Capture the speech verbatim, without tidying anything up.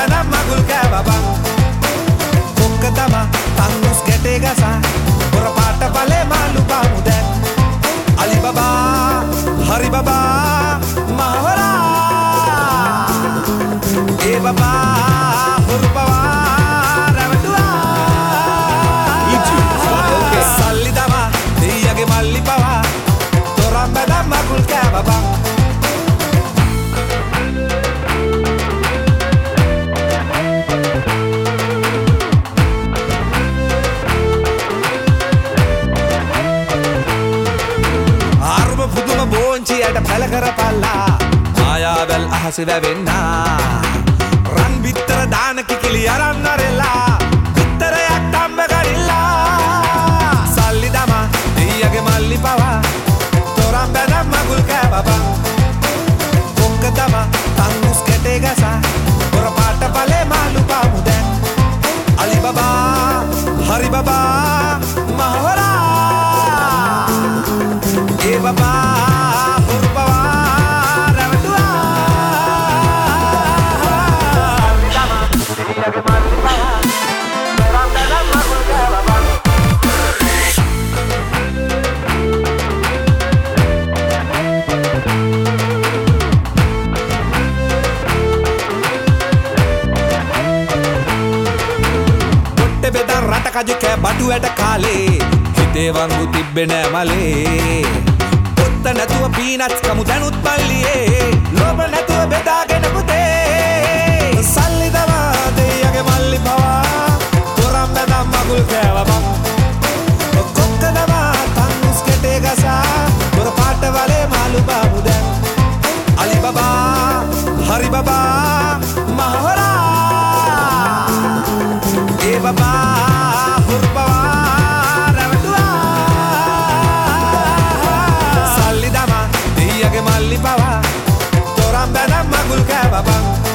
බැන මගුල් කෑවබං කොක්ක තම තන්නුස් ගැටේ ගසා පොර පාට බලේ මාළු බාමු දැන් අලි බබා හරි බබා මහවරා ඒ බබා හොරු පවා රැවටුවා සල්ලි දමා දෙයියගේ මල්ලි පවා තොරම් බැන මගුල් කෑවබං බෝංචියට පැල කරපල්ලා මායාවැල් අහස වැවෙන්නා රන් බිත්තර දාන කිකිලි අරන් අරෙල්ලා බිත්තරයක් තම්බ ගනිල්ලා සල්ලි දමා දෙයියගේ මල්ලි පවා තොරම් බැන මගුල් කෑවබං කොක්ක තමා තන්නුස් කැටේ ගසා පොර පාට බලේ මාළු පාමු දැන් අලි බබා හරි බබා මහවරා ඒ බබා රටකජ කෑ බඩු ඇට කාලේ හිතේ වංගු තිබ්බේ නෑ මලේ පොත්ත නැතුව පීනට්ස් කමු දැනුත් මල්ලියේ ලෝභ නැතුව බෙදාගෙන පුතේ සල්ලි දමා දෙයියගේ මල්ලි පවා තොරම් බැඳන් මගුල් කෑවබං කොක්ක දමා තන්නුස් කෙටේ ගසා පොර පාට වලේ මාළු බාමු දැන් අලි බබා හරි බබා මහවරා ඒ බබා මල්ලි පවා තොරම් බැන මගුල් කෑවබං